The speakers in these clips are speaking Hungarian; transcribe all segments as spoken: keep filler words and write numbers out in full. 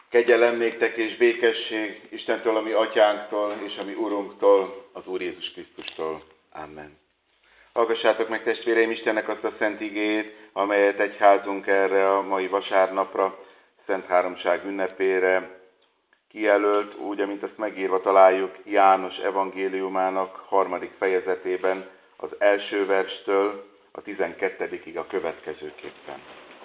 Kegyelem néktek és békesség Istentől, a mi atyánktól, és a mi Urunktól, az Úr Jézus Krisztustól. Amen. Hallgassátok meg, testvéreim, Istennek azt a szent igéjét, amelyet egyházunk erre a mai vasárnapra, Szent Háromság ünnepére kijelölt, úgy, amint azt megírva találjuk János evangéliumának harmadik fejezetében, az első verstől a tizenkettedikig a következőképpen.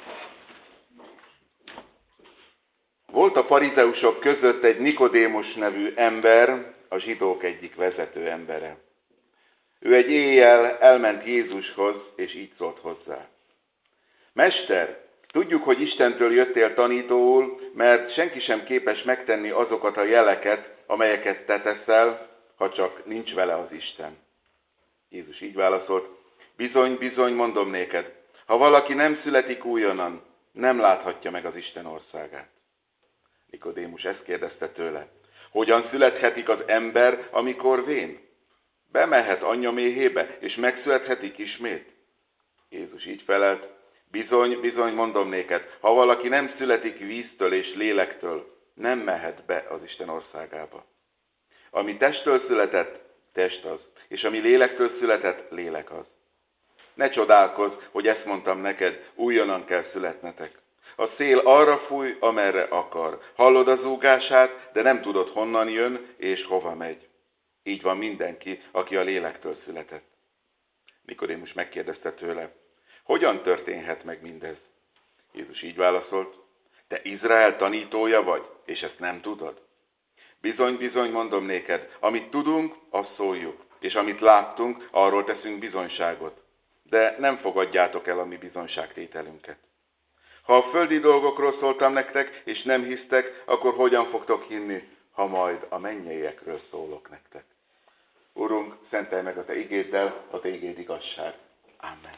Volt a farizeusok között egy Nikodémus nevű ember, a zsidók egyik vezető embere. Ő egy éjjel elment Jézushoz, és így szólt hozzá. Mester, tudjuk, hogy Istentől jöttél tanítóul, mert senki sem képes megtenni azokat a jeleket, amelyeket te teszel, ha csak nincs vele az Isten. Jézus így válaszolt, bizony, bizony, mondom néked, ha valaki nem születik újonnan, nem láthatja meg az Isten országát. Nikodémus ezt kérdezte tőle. Hogyan születhetik az ember, amikor vén? Bemehet anyja méhébe, és megszülethetik ismét? Jézus így felelt. Bizony, bizony, mondom néked, ha valaki nem születik víztől és lélektől, nem mehet be az Isten országába. Ami testtől született, test az, és ami lélektől született, lélek az. Ne csodálkozz, hogy ezt mondtam neked, újonnan kell születnetek. A szél arra fúj, amerre akar. Hallod a zúgását, de nem tudod, honnan jön és hova megy. Így van mindenki, aki a lélektől született. Nikodémus megkérdezte tőle, hogyan történhet meg mindez? Jézus így válaszolt, te Izrael tanítója vagy, és ezt nem tudod? Bizony, bizony, mondom néked, amit tudunk, azt szóljuk, és amit láttunk, arról teszünk bizonyságot. De nem fogadjátok el a mi bizonyságtételünket. Ha a földi dolgokról szóltam nektek, és nem hisztek, akkor hogyan fogtok hinni, ha majd a mennyeiekről szólok nektek? Urunk, szentelj meg a te igéddel, a te igéd igazság. Amen.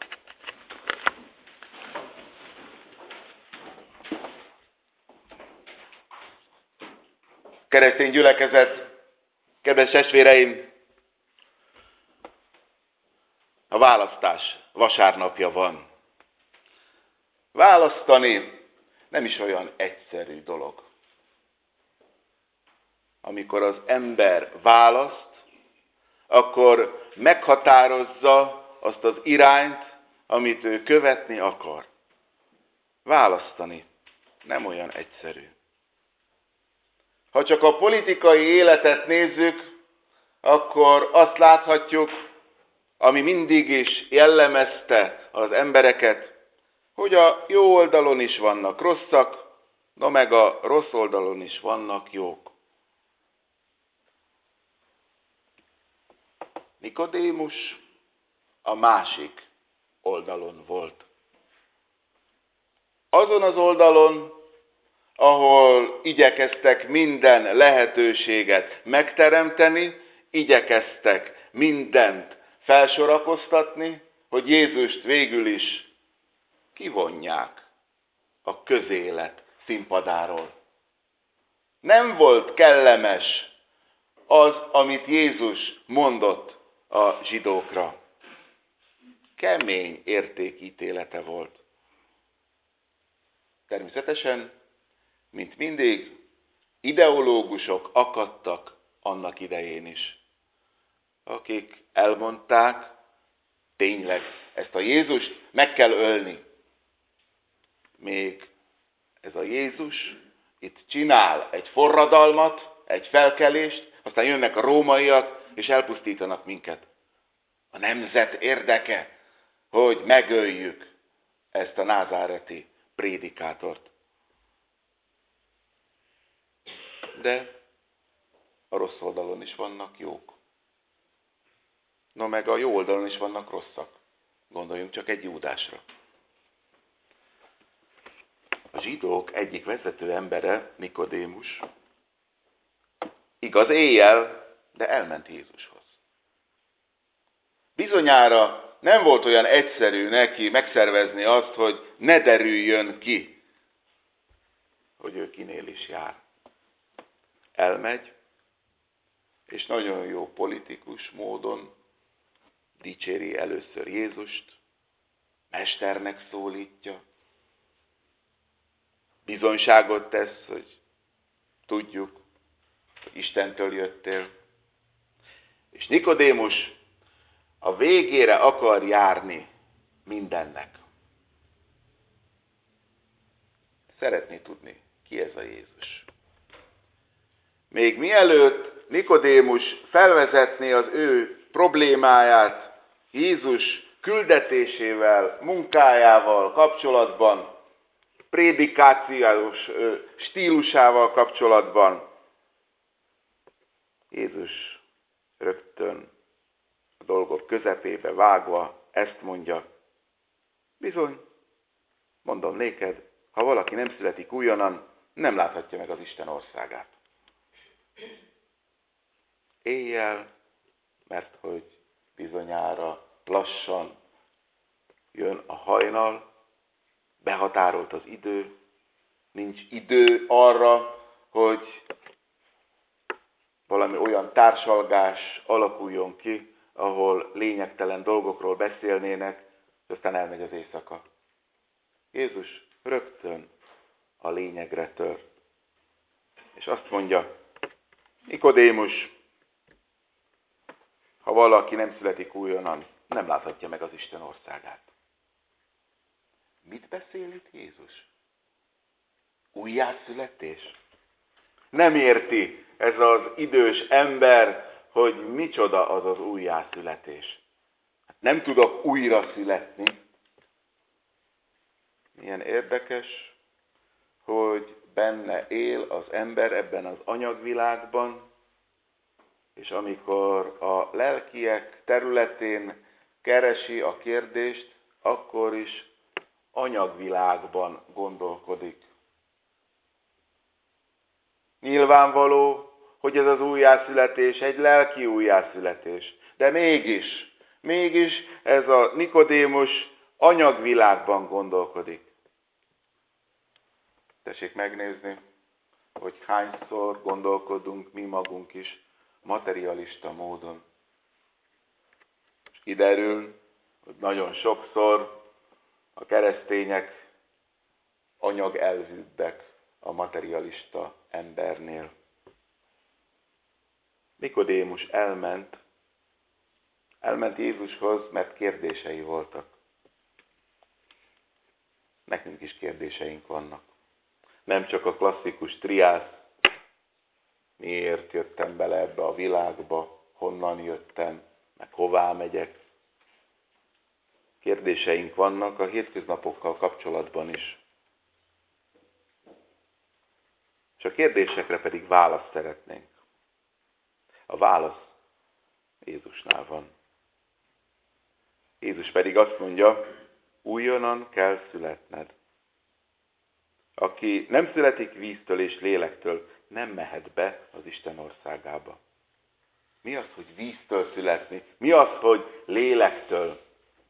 Keresztény gyülekezet, kedves testvéreim, a választás vasárnapja van. Választani nem is olyan egyszerű dolog. Amikor az ember választ, akkor meghatározza azt az irányt, amit ő követni akar. Választani nem olyan egyszerű. Ha csak a politikai életet nézzük, akkor azt láthatjuk, ami mindig is jellemezte az embereket, hogy a jó oldalon is vannak rosszak, no meg a rossz oldalon is vannak jók. Nikodémus a másik oldalon volt. Azon az oldalon, ahol igyekeztek minden lehetőséget megteremteni, igyekeztek mindent felsorakoztatni, hogy Jézust végül is kivonják a közélet színpadáról. Nem volt kellemes az, amit Jézus mondott a zsidókra. Kemény értékítélete volt. Természetesen, mint mindig, ideológusok akadtak annak idején is, akik elmondták, tényleg ezt a Jézust meg kell ölni. Még ez a Jézus itt csinál egy forradalmat, egy felkelést, aztán jönnek a rómaiak, és elpusztítanak minket. A nemzet érdeke, hogy megöljük ezt a názáreti prédikátort. De a rossz oldalon is vannak jók. No meg a jó oldalon is vannak rosszak. Gondoljunk csak egy Júdásra. A zsidók egyik vezető embere, Nikodémus, igaz éjjel, de elment Jézushoz. Bizonyára nem volt olyan egyszerű neki megszervezni azt, hogy ne derüljön ki, hogy ő kinél is jár. Elmegy, és nagyon jó politikus módon dicséri először Jézust, mesternek szólítja, bizonyságot tesz, hogy tudjuk, hogy Istentől jöttél. És Nikodémus a végére akar járni mindennek. Szeretné tudni, ki ez a Jézus. Még mielőtt Nikodémus felvezetné az ő problémáját Jézus küldetésével, munkájával kapcsolatban, prédikációs stílusával kapcsolatban, Jézus rögtön a dolgok közepébe vágva ezt mondja: bizony, mondom néked, ha valaki nem születik újonnan, nem láthatja meg az Isten országát. Éjjel, mert hogy bizonyára lassan jön a hajnal, behatárolt az idő, nincs idő arra, hogy valami olyan társalgás alakuljon ki, ahol lényegtelen dolgokról beszélnének, és aztán elmegy az éjszaka. Jézus rögtön a lényegre tör. És azt mondja: Nikodémus, ha valaki nem születik újonnan, nem láthatja meg az Isten országát. Mit beszél itt Jézus? Újjászületés? Nem érti ez az idős ember, hogy micsoda az az újjászületés. Nem tudok újra születni. Milyen érdekes, hogy benne él az ember ebben az anyagvilágban, és amikor a lelkiek területén keresi a kérdést, akkor is anyagvilágban gondolkodik. Nyilvánvaló, hogy ez az újjászületés egy lelki újjászületés, de mégis, mégis ez a Nikodémus anyagvilágban gondolkodik. Tessék megnézni, hogy hányszor gondolkodunk mi magunk is materialista módon. És kiderül, hogy nagyon sokszor a keresztények anyagelvűbbek a materialista embernél. Nikodémus elment, elment Jézushoz, mert kérdései voltak. Nekünk is kérdéseink vannak. Nem csak a klasszikus triász, miért jöttem bele ebbe a világba, honnan jöttem, meg hová megyek. Kérdéseink vannak a hétköznapokkal kapcsolatban is. És a kérdésekre pedig választ szeretnénk. A válasz Jézusnál van. Jézus pedig azt mondja, újonnan kell születned. Aki nem születik víztől és lélektől, nem mehet be az Isten országába. Mi az, hogy víztől születni? Mi az, hogy lélektől?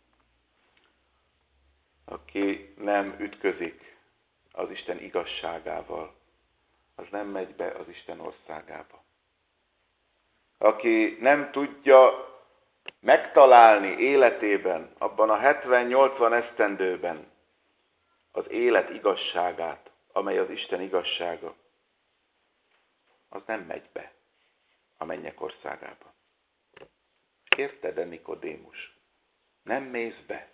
Aki nem ütközik az Isten igazságával, az nem megy be az Isten országába. Aki nem tudja megtalálni életében, abban a hetven-nyolcvan esztendőben az élet igazságát, amely az Isten igazsága, az nem megy be a mennyek országába. Érted-e, Nikodémus? Nem mész be.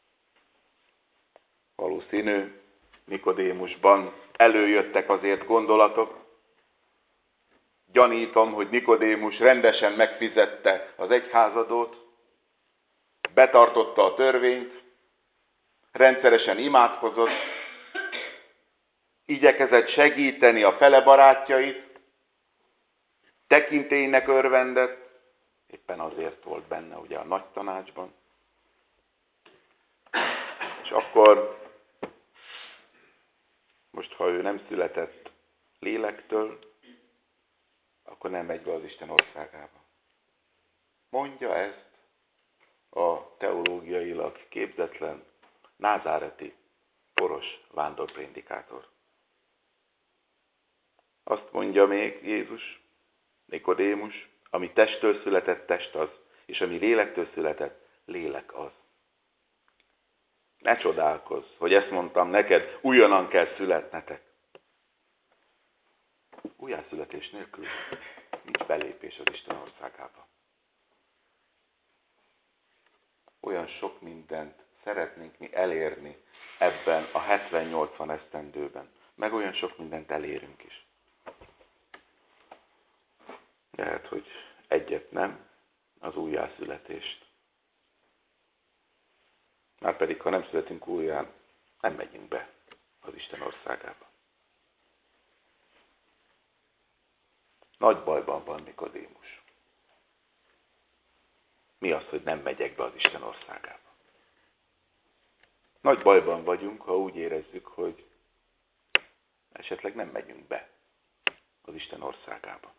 Valószínű, Nikodémusban előjöttek azért gondolatok. Gyanítom, hogy Nikodémus rendesen megfizette az egyházadót, betartotta a törvényt, rendszeresen imádkozott, igyekezett segíteni a fele barátjait, tekintélynek örvendett, éppen azért volt benne ugye a nagy tanácsban. És akkor, most ha ő nem született lélektől, akkor nem megy be az Isten országába. Mondja ezt a teológiailag képzetlen, názáreti, poros vándorprédikátor. Azt mondja még Jézus, Nikodémus, ami testtől született, test az, és ami lélektől született, lélek az. Ne csodálkozz, hogy ezt mondtam neked, újonnan kell születnetek. Újjászületés nélkül nincs belépés az Isten országába. Olyan sok mindent szeretnénk mi elérni ebben a hetven-nyolcvan esztendőben. Meg olyan sok mindent elérünk is. Lehet, hogy egyet nem, az újjászületést. Márpedig, ha nem születünk újján, nem megyünk be az Isten országába. Nagy bajban van Nikodémus. Mi az, hogy nem megyek be az Isten országába? Nagy bajban vagyunk, ha úgy érezzük, hogy esetleg nem megyünk be az Isten országába.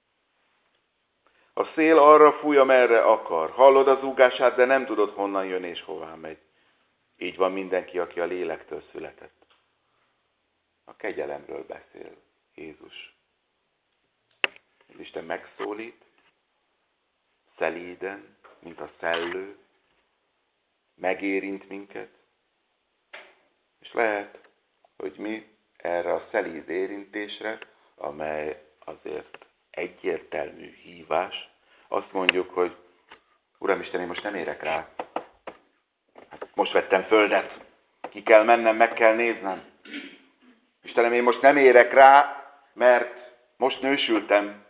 A szél arra fúj, amerre akar. Hallod az zúgását, de nem tudod, honnan jön és hová megy. Így van mindenki, aki a lélektől született. A kegyelemről beszél Jézus. Az Isten megszólít, szelíden, mint a szellő, megérint minket, és lehet, hogy mi erre a szelíd érintésre, amely azért egyértelmű hívás, azt mondjuk, hogy Uramisten, én most nem érek rá. Hát most vettem földet, ki kell mennem, meg kell néznem. Istenem, én most nem érek rá, mert most nősültem.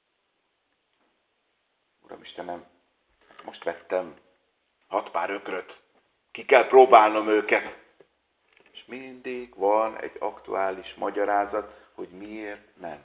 Uramstenem, most vettem hat pár ökröt, ki kell próbálnom őket. És mindig van egy aktuális magyarázat, hogy miért nem.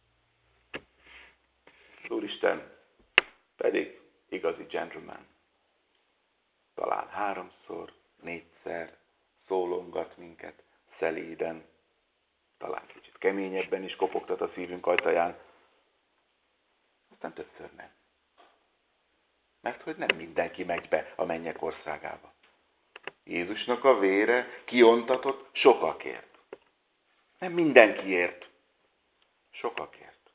Az Úristen pedig igazi gentleman. Talán háromszor, négyszer szólongat minket szelíden, talán kicsit keményebben is kopogtat a szívünk ajtaján. Aztán többször nem. Mert hogy nem mindenki megy be a mennyek országába. Jézusnak a vére kiontatott sokakért. Nem mindenkiért. Sokakért.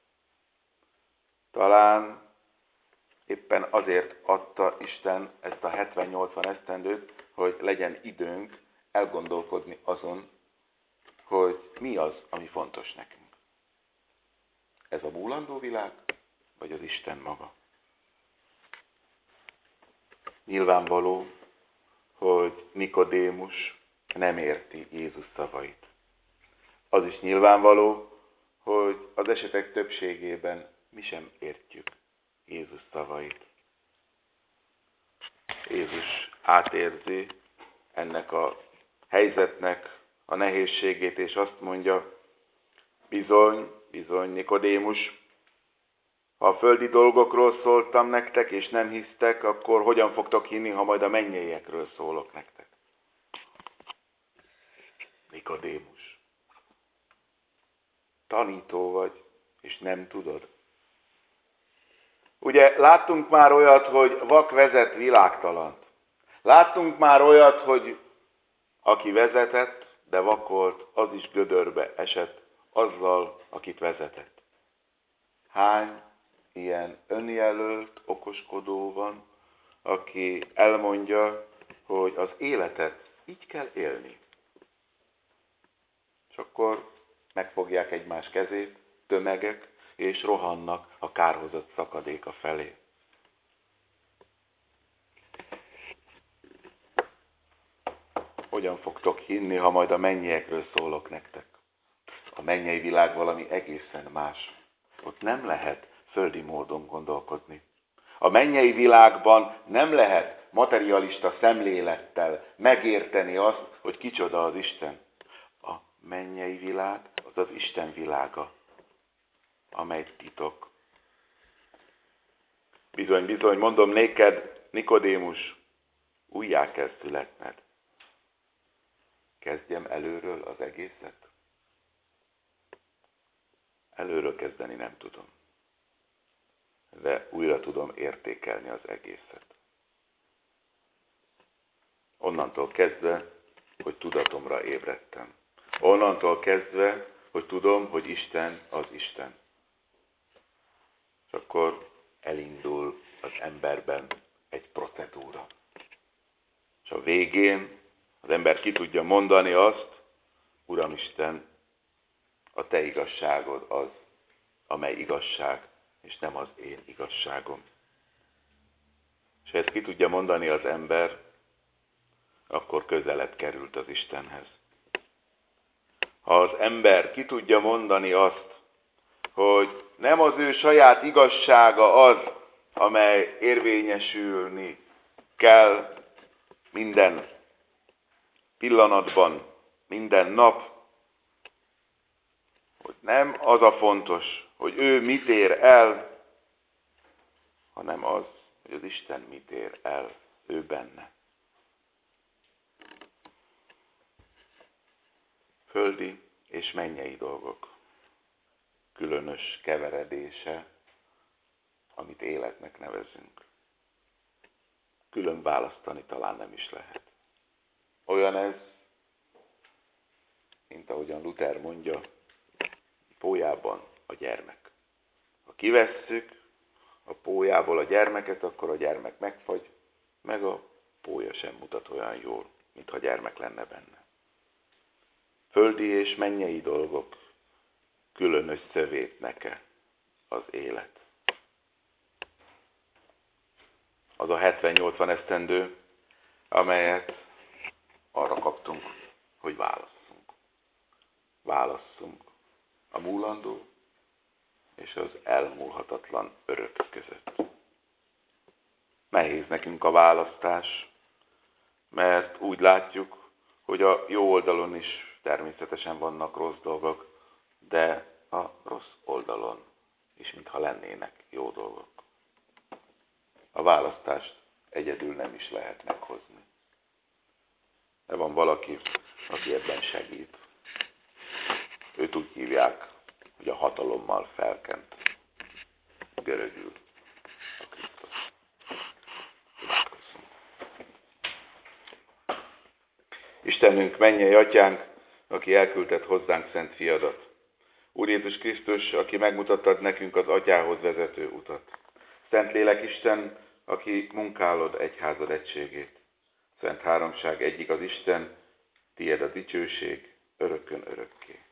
Talán éppen azért adta Isten ezt a hetven-nyolcvan esztendőt, hogy legyen időnk elgondolkodni azon, hogy mi az, ami fontos nekünk. Ez a múlandó világ, vagy az Isten maga? Nyilvánvaló, hogy Nikodémus nem érti Jézus szavait. Az is nyilvánvaló, hogy az esetek többségében mi sem értjük Jézus szavait. Jézus átérzi ennek a helyzetnek a nehézségét, és azt mondja, bizony, bizony, Nikodémus, ha a földi dolgokról szóltam nektek, és nem hisztek, akkor hogyan fogtok hinni, ha majd a mennyeiekről szólok nektek? Nikodémus. Tanító vagy, és nem tudod. Ugye láttunk már olyat, hogy vak vezet világtalant. Láttunk már olyat, hogy aki vezetett, de vakolt, az is gödörbe esett azzal, akit vezetett. Hány ilyen önjelölt, okoskodó van, aki elmondja, hogy az életet így kell élni. És akkor megfogják egymás kezét, tömegek, és rohannak a kárhozott szakadéka felé. Hogyan fogtok hinni, ha majd a mennyiekről szólok nektek? A mennyei világ valami egészen más. Ott nem lehet földi módon gondolkodni. A mennyei világban nem lehet materialista szemlélettel megérteni azt, hogy kicsoda az Isten. A mennyei világ az az Isten világa, amely titok. Bizony, bizony, mondom néked, Nikodémus, újjá kell születned. Kezdjem előről az egészet? Előről kezdeni nem tudom. De újra tudom értékelni az egészet. Onnantól kezdve, hogy tudatomra ébredtem. Onnantól kezdve, hogy tudom, hogy Isten az Isten. És akkor elindul az emberben egy procedúra. És a végén az ember ki tudja mondani azt, Uramisten, a Te igazságod az, amely igazság, és nem az én igazságom. És ha ezt ki tudja mondani az ember, akkor közelebb került az Istenhez. Ha az ember ki tudja mondani azt, hogy nem az ő saját igazsága az, amely érvényesülni kell minden pillanatban, minden nap, hogy nem az a fontos, hogy ő mit ér el, hanem az, hogy az Isten mit ér el ő benne. Földi és mennyei dolgok különös keveredése, amit életnek nevezünk. Külön választani talán nem is lehet. Olyan ez, mint ahogyan Luther mondja, pólyában a gyermek. Ha kivesszük a pólyából a gyermeket, akkor a gyermek megfagy, meg a pólya sem mutat olyan jól, mintha gyermek lenne benne. Földi és mennyei dolgok külön összevétnek-e az élet. Az a hetven-nyolcvan esztendő, amelyet arra kaptunk, hogy válasszunk. Válasszunk a múlandó és az elmúlhatatlan örök között. Nehéz nekünk a választás, mert úgy látjuk, hogy a jó oldalon is természetesen vannak rossz dolgok, de a rossz oldalon is mintha lennének jó dolgok. A választást egyedül nem is lehet meghozni. De van valaki, aki ebben segít. Őt úgy hívják, hogy a hatalommal felkent. Görögül a Krisztus. Imádkozzunk. Istenünk, mennyei atyánk, aki elküldted hozzánk szent fiadat. Úr Jézus Krisztus, aki megmutattad nekünk az atyához vezető utat. Szentlélek Isten, aki munkálod egyházad egységét. Szent háromság egyik az Isten, tied a dicsőség örökkön örökké.